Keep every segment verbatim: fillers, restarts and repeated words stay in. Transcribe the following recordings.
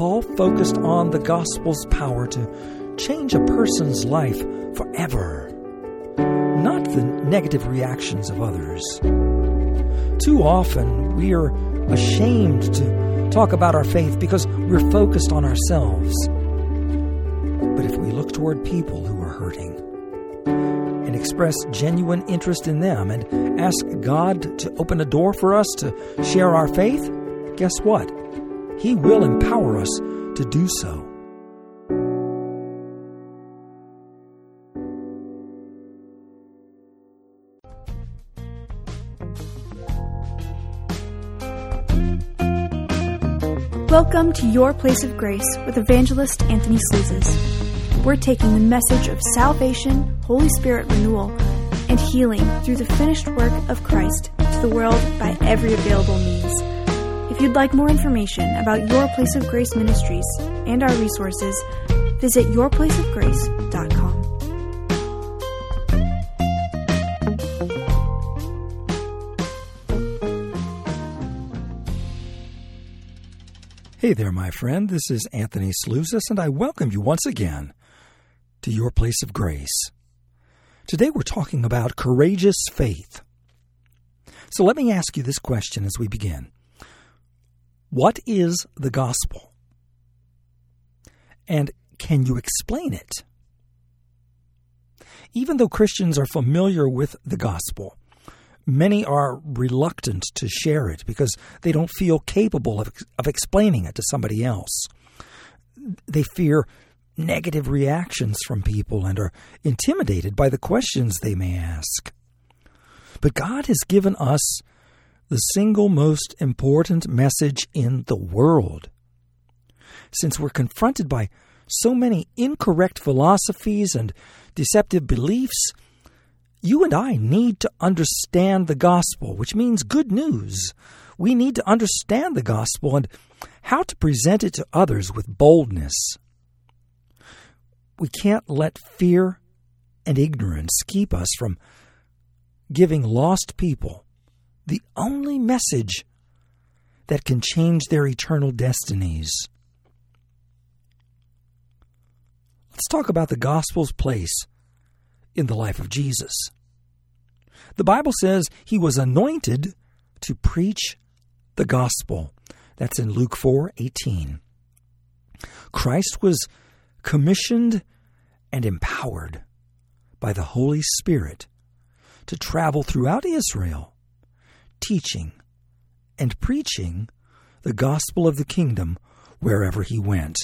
Paul focused on the gospel's power to change a person's life forever, not the negative reactions of others. Too often, we are ashamed to talk about our faith because we're focused on ourselves. But if we look toward people who are hurting and express genuine interest in them and ask God to open a door for us to share our faith, guess what? He will empower us to do so. Welcome to Your Place of Grace with Evangelist Anthony Slouzes. We're taking the message of salvation, Holy Spirit renewal, and healing through the finished work of Christ to the world by every available means. If you'd like more information about Your Place of Grace Ministries and our resources, visit your place of grace dot com. Hey there, my friend. This is Anthony Slouzes, and I welcome you once again to Your Place of Grace. Today we're talking about courageous faith. So let me ask you this question as we begin. What is the gospel? And can you explain it? Even though Christians are familiar with the gospel, many are reluctant to share it because they don't feel capable of, of explaining it to somebody else. They fear negative reactions from people and are intimidated by the questions they may ask. But God has given us the single most important message in the world. Since we're confronted by so many incorrect philosophies and deceptive beliefs, you and I need to understand the gospel, which means good news. We need to understand the gospel and how to present it to others with boldness. We can't let fear and ignorance keep us from giving lost people the only message that can change their eternal destinies. Let's talk about the gospel's place in the life of Jesus. The Bible says he was anointed to preach the gospel. That's in Luke four eighteen. Christ was commissioned and empowered by the Holy Spirit to travel throughout Israel, teaching and preaching the gospel of the kingdom wherever he went.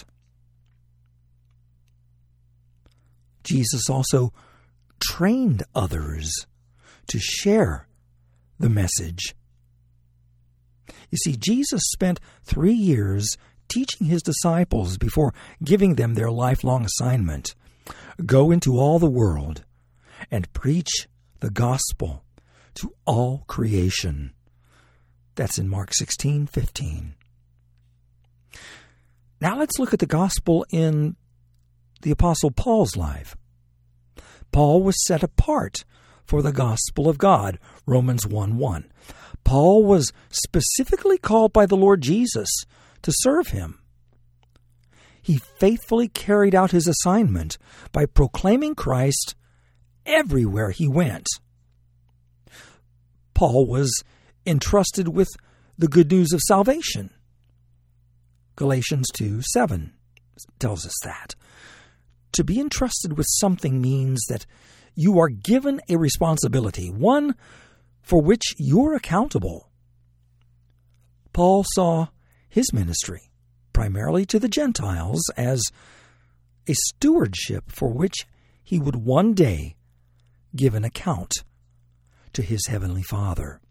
Jesus also trained others to share the message. You see, Jesus spent three years teaching his disciples before giving them their lifelong assignment. Go into all the world and preach the gospel to all creation. That's in Mark sixteen fifteen. Now let's look at the gospel in the Apostle Paul's life. Paul was set apart for the gospel of God, Romans one one. Paul was specifically called by the Lord Jesus to serve him. He faithfully carried out his assignment by proclaiming Christ everywhere he went. Paul was entrusted with the good news of salvation. Galatians two seven tells us that. To be entrusted with something means that you are given a responsibility, one for which you're accountable. Paul saw his ministry, primarily to the Gentiles, as a stewardship for which he would one day give an account to his heavenly Father.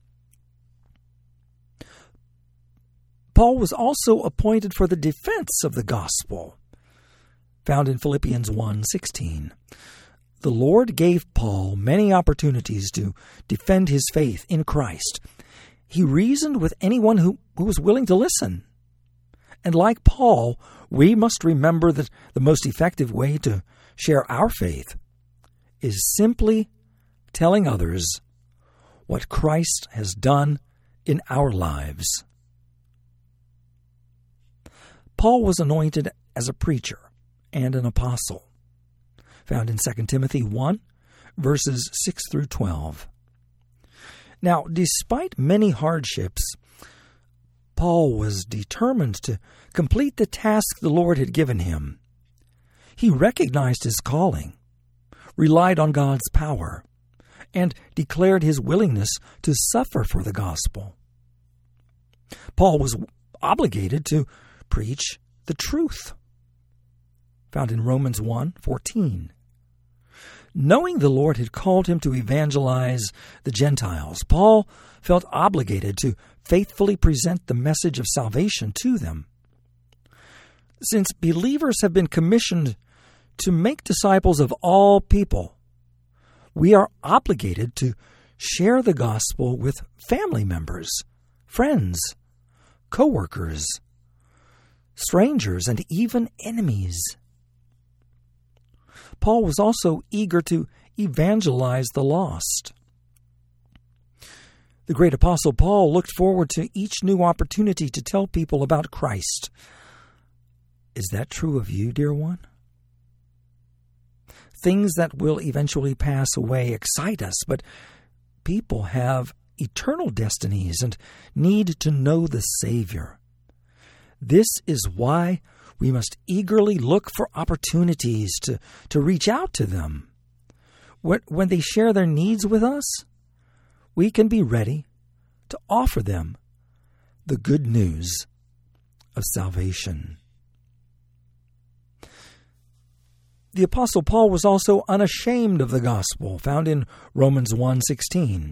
Paul was also appointed for the defense of the gospel, found in Philippians one sixteen. The Lord gave Paul many opportunities to defend his faith in Christ. He reasoned with anyone who, who was willing to listen. And like Paul, we must remember that the most effective way to share our faith is simply telling others what Christ has done in our lives. Paul was anointed as a preacher and an apostle, found in Second Timothy one, verses six through twelve. Now, despite many hardships, Paul was determined to complete the task the Lord had given him. He recognized his calling, relied on God's power, and declared his willingness to suffer for the gospel. Paul was obligated to preach the truth, found in Romans one fourteen. Knowing the Lord had called him to evangelize the Gentiles, Paul felt obligated to faithfully present the message of salvation to them. Since believers have been commissioned to make disciples of all people, we are obligated to share the gospel with family members, friends, co-workers, strangers, and even enemies. Paul was also eager to evangelize the lost. The great apostle Paul looked forward to each new opportunity to tell people about Christ. Is that true of you, dear one? Things that will eventually pass away excite us, but people have eternal destinies and need to know the Savior. This is why we must eagerly look for opportunities to, to reach out to them. When, when they share their needs with us, we can be ready to offer them the good news of salvation. The Apostle Paul was also unashamed of the gospel, found in Romans one sixteen.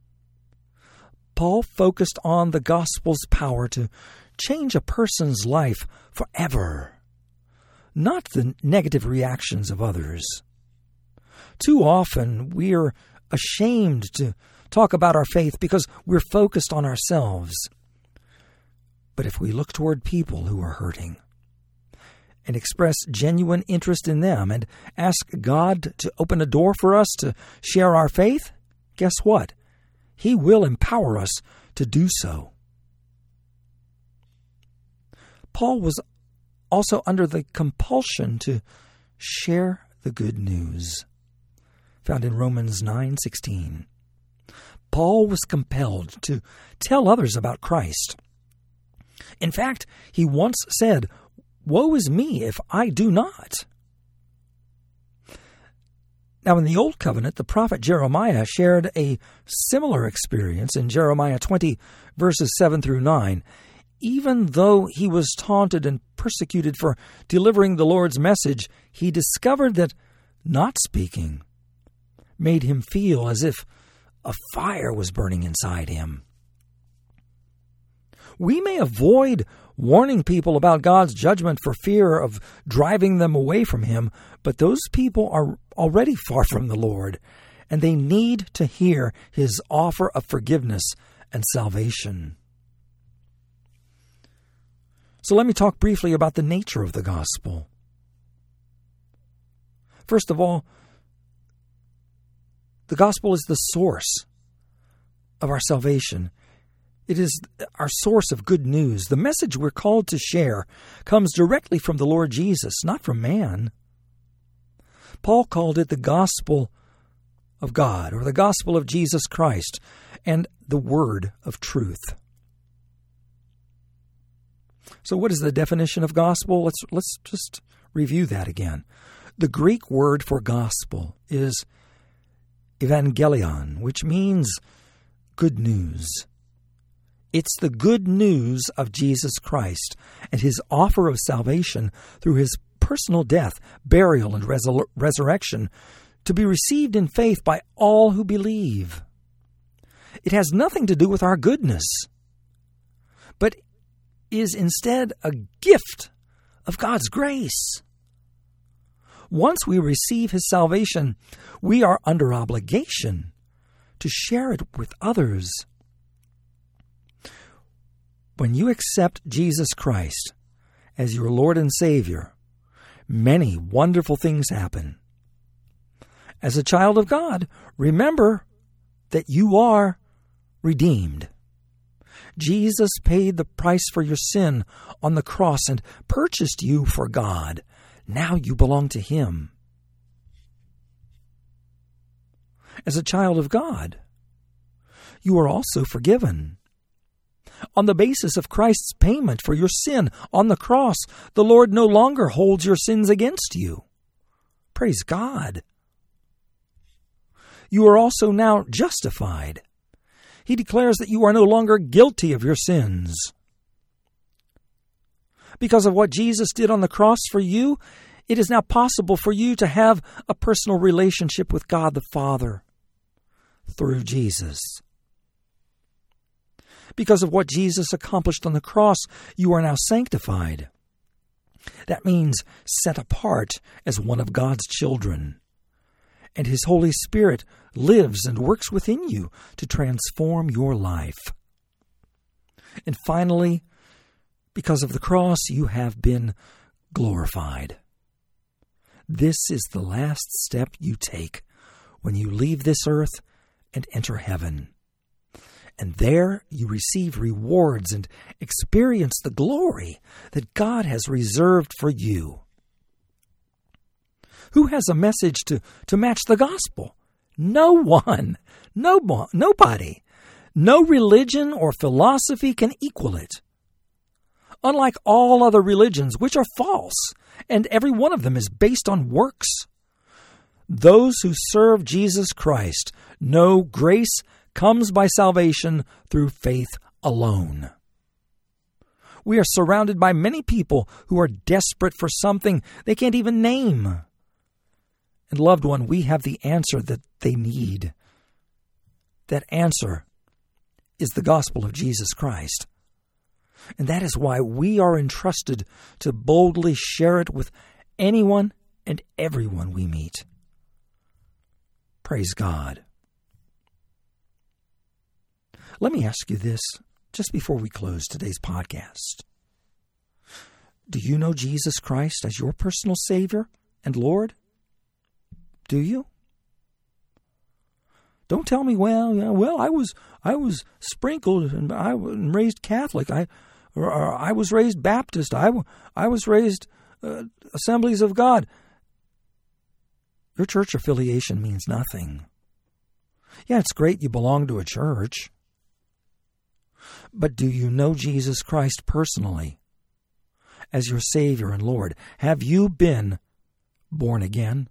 Paul focused on the gospel's power to change a person's life forever, not the negative reactions of others. Too often we are ashamed to talk about our faith because we're focused on ourselves. But if we look toward people who are hurting and express genuine interest in them and ask God to open a door for us to share our faith, guess what? He will empower us to do so. Paul was also under the compulsion to share the good news, found in Romans nine sixteen. Paul was compelled to tell others about Christ. In fact, he once said, "Woe is me if I do not." Now, in the Old Covenant, the prophet Jeremiah shared a similar experience in Jeremiah twenty, verses seven through nine. Even though he was taunted and persecuted for delivering the Lord's message, he discovered that not speaking made him feel as if a fire was burning inside him. We may avoid warning people about God's judgment for fear of driving them away from Him, but those people are already far from the Lord, and they need to hear His offer of forgiveness and salvation. So let me talk briefly about the nature of the gospel. First of all, the gospel is the source of our salvation. It is our source of good news. The message we're called to share comes directly from the Lord Jesus, not from man. Paul called it the gospel of God, or the gospel of Jesus Christ, and the word of truth. So what is the definition of gospel? Let's let's just review that again. The Greek word for gospel is evangelion, which means good news. It's the good news of Jesus Christ and His offer of salvation through His personal death, burial, and resur- resurrection to be received in faith by all who believe. It has nothing to do with our goodness, but is instead a gift of God's grace. Once we receive His salvation, we are under obligation to share it with others. When you accept Jesus Christ as your Lord and Savior, many wonderful things happen. As a child of God, remember that you are redeemed. Jesus paid the price for your sin on the cross and purchased you for God. Now you belong to Him. As a child of God, you are also forgiven. On the basis of Christ's payment for your sin on the cross, the Lord no longer holds your sins against you. Praise God. You are also now justified. He declares that you are no longer guilty of your sins. Because of what Jesus did on the cross for you, it is now possible for you to have a personal relationship with God the Father through Jesus. Because of what Jesus accomplished on the cross, you are now sanctified. That means set apart as one of God's children. And His Holy Spirit lives and works within you to transform your life. And finally, because of the cross, you have been glorified. This is the last step you take when you leave this earth and enter heaven. And there you receive rewards and experience the glory that God has reserved for you. Who has a message to, to match the gospel? No one. No, nobody. No religion or philosophy can equal it. Unlike all other religions, which are false, and every one of them is based on works, those who serve Jesus Christ know grace comes by salvation through faith alone. We are surrounded by many people who are desperate for something they can't even name. And loved one, we have the answer that they need. That answer is the gospel of Jesus Christ. And that is why we are entrusted to boldly share it with anyone and everyone we meet. Praise God. Let me ask you this just before we close today's podcast. Do you know Jesus Christ as your personal Savior and Lord? Do you? Don't tell me, well, you know, well, I was I was sprinkled and I was raised Catholic. I or, or I was raised Baptist. I, I was raised uh, Assemblies of God. Your church affiliation means nothing. Yeah, it's great you belong to a church. But do you know Jesus Christ personally as your Savior and Lord? Have you been born again?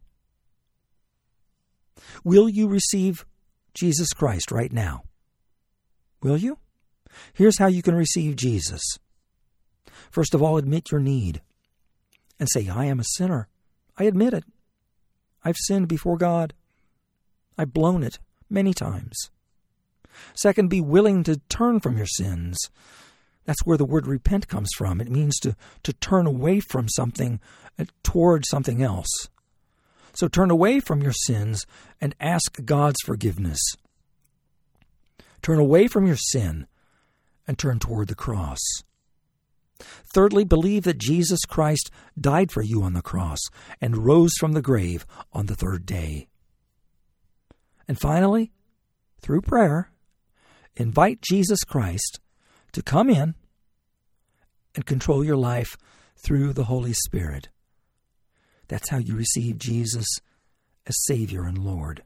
Will you receive Jesus Christ right now? Will you? Here's how you can receive Jesus. First of all, admit your need and say, I am a sinner. I admit it. I've sinned before God. I've blown it many times. Second, be willing to turn from your sins. That's where the word repent comes from. It means to, to turn away from something toward something else. So turn away from your sins and ask God's forgiveness. Turn away from your sin and turn toward the cross. Thirdly, believe that Jesus Christ died for you on the cross and rose from the grave on the third day. And finally, through prayer, invite Jesus Christ to come in and control your life through the Holy Spirit. That's how you receive Jesus as Savior and Lord.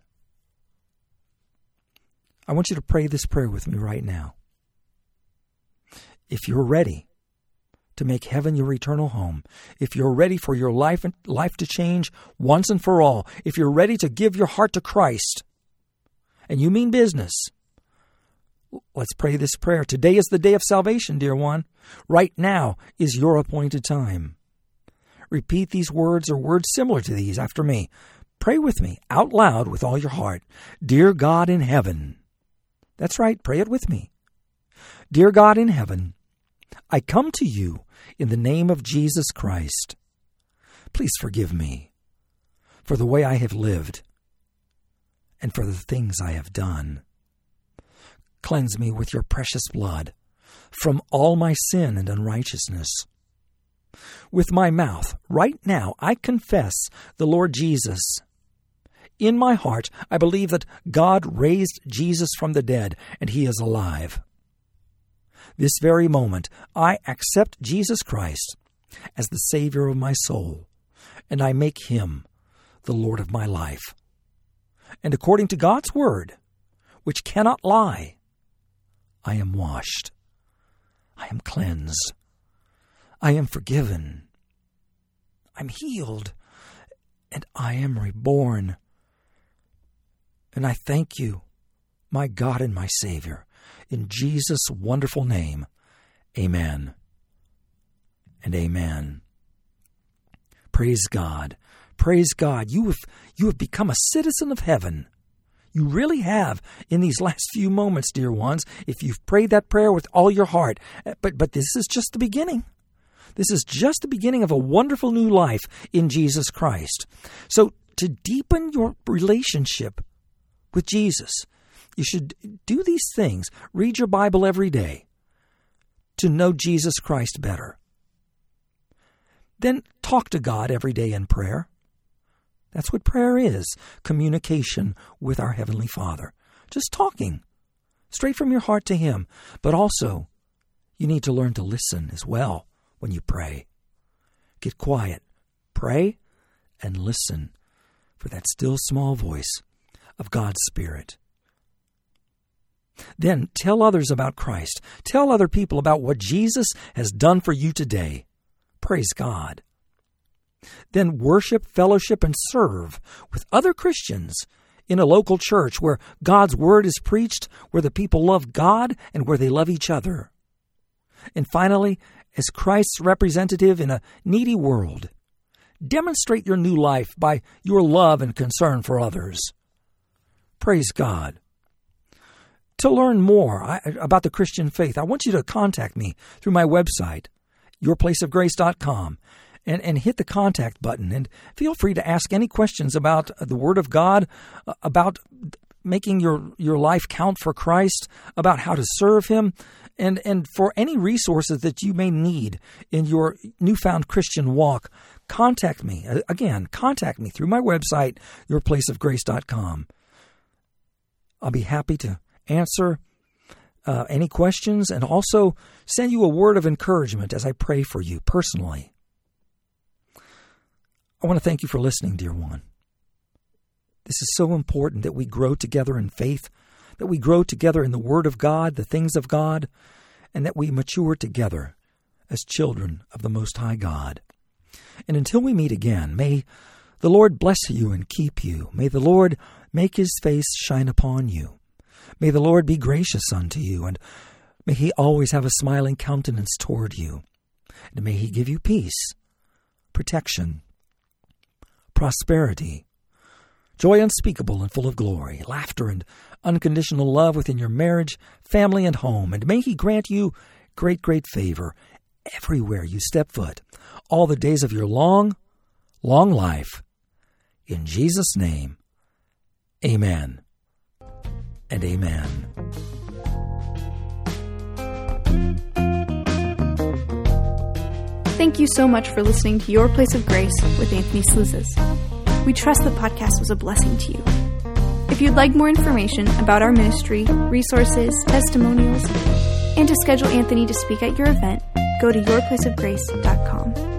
I want you to pray this prayer with me right now. If you're ready to make heaven your eternal home, if you're ready for your life and life to change once and for all, if you're ready to give your heart to Christ, and you mean business, let's pray this prayer. Today is the day of salvation, dear one. Right now is your appointed time. Repeat these words or words similar to these after me. Pray with me out loud with all your heart. Dear God in heaven. That's right, pray it with me. Dear God in heaven, I come to you in the name of Jesus Christ. Please forgive me for the way I have lived and for the things I have done. Cleanse me with your precious blood from all my sin and unrighteousness. With my mouth, right now, I confess the Lord Jesus. In my heart, I believe that God raised Jesus from the dead and He is alive. this very moment, I accept Jesus Christ as the Savior of my soul, and I make Him the Lord of my life. And according to God's Word, which cannot lie, I am washed. I am cleansed. I am forgiven. I'm healed. And I am reborn. And I thank you, my God and my Savior, in Jesus' wonderful name. Amen and amen. Praise God. Praise God. You have, you have become a citizen of heaven. You really have in these last few moments, dear ones, if you've prayed that prayer with all your heart. But, but this is just the beginning. This is just the beginning of a wonderful new life in Jesus Christ. So to deepen your relationship with Jesus, you should do these things. Read your Bible every day to know Jesus Christ better. Then talk to God every day in prayer. That's what prayer is, communication with our Heavenly Father. Just talking straight from your heart to Him. But also, you need to learn to listen as well when you pray. Get quiet, pray, and listen for that still small voice of God's Spirit. Then tell others about Christ. Tell other people about what Jesus has done for you today. Praise God. Then worship, fellowship, and serve with other Christians in a local church where God's Word is preached, where the people love God, and where they love each other. And finally, as Christ's representative in a needy world, demonstrate your new life by your love and concern for others. Praise God. To learn more about the Christian faith, I want you to contact me through my website, your place of grace dot com. And, and hit the contact button. And feel free to ask any questions about the Word of God, about making your, your life count for Christ, about how to serve Him, and, and for any resources that you may need in your newfound Christian walk. Contact me. Again, contact me through my website, your place of grace dot com. I'll be happy to answer uh, any questions and also send you a word of encouragement as I pray for you personally. I want to thank you for listening, dear one. This is so important that we grow together in faith, that we grow together in the Word of God, the things of God, and that we mature together as children of the Most High God. And until we meet again, may the Lord bless you and keep you. May the Lord make His face shine upon you. May the Lord be gracious unto you, and may He always have a smiling countenance toward you. And may He give you peace, protection, prosperity, joy unspeakable and full of glory, laughter and unconditional love within your marriage, family, and home. And may He grant you great, great favor everywhere you step foot, all the days of your long, long life. In Jesus' name, amen and amen. Thank you so much for listening to Your Place of Grace with Anthony Slouzes. We trust the podcast was a blessing to you. If you'd like more information about our ministry, resources, testimonials, and to schedule Anthony to speak at your event, go to your place of grace dot com.